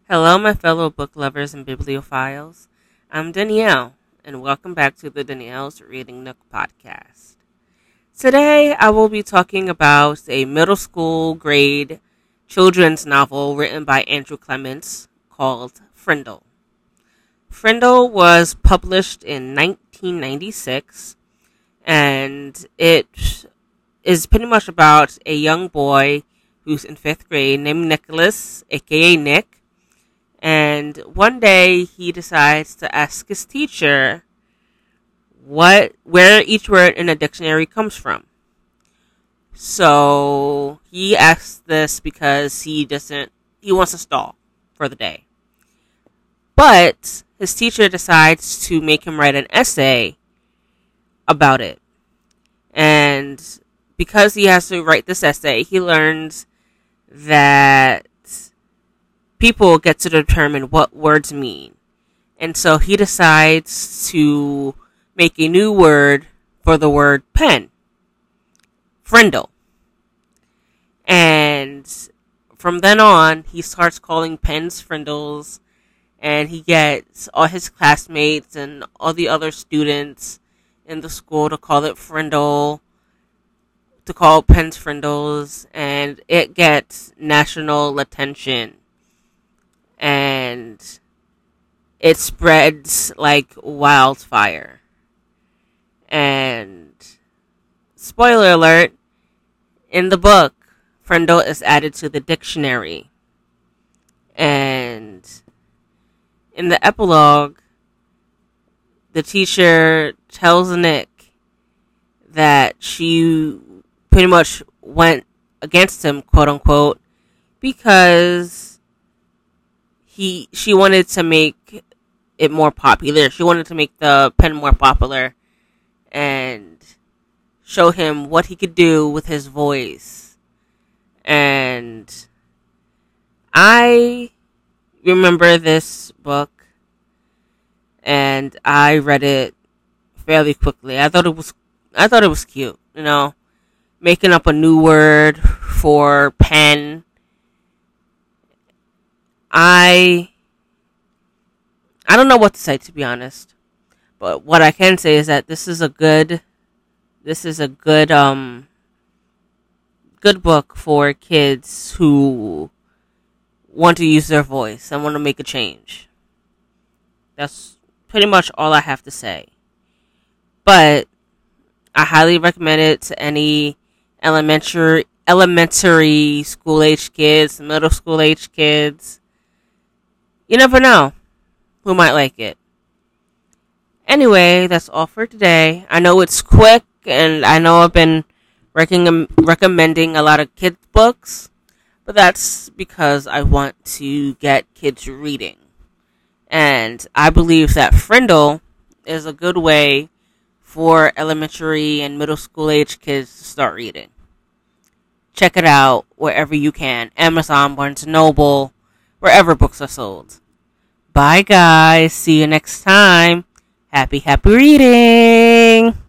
Hello, my fellow book lovers and bibliophiles. I'm Danielle, and welcome back to the Danielle's Reading Nook podcast. Today, I will be talking about a middle school grade children's novel written by Andrew Clements called Frindle. Frindle was published in 1996, and it is pretty much about a young boy who's in 5th grade named Nicholas, aka Nick. And one day he decides to ask his teacher where each word in a dictionary comes from. So he asks this because he wants to stall for the day. But his teacher decides to make him write an essay about it. And because he has to write this essay, he learns that people get to determine what words mean. And so he decides to make a new word for the word pen. Frindle. And from then on, he starts calling pens frindles, and he gets all his classmates and all the other students in the school to call it frindle, to call pens frindles, and it gets national attention. And it spreads like wildfire. And spoiler alert, in the book, Frindle is added to the dictionary. And in the epilogue, the teacher tells Nick that she pretty much went against him, quote unquote, because she wanted to make it more popular. She wanted to make the pen more popular and show him what he could do with his voice. And I remember this book, and I read it fairly quickly. I thought it was cute, making up a new word for pen. I don't know what to say, to be honest, but what I can say is that this is a good book for kids who want to use their voice and want to make a change. That's pretty much all I have to say. But I highly recommend it to any elementary school age kids, middle school age kids. You never know who might like it. Anyway, that's all for today. I know it's quick, and I know I've been recommending a lot of kids' books, but that's because I want to get kids reading. And I believe that Frindle is a good way for elementary and middle school age kids to start reading. Check it out wherever you can. Amazon, Barnes & Noble, wherever books are sold. Bye, guys. See you next time. Happy reading.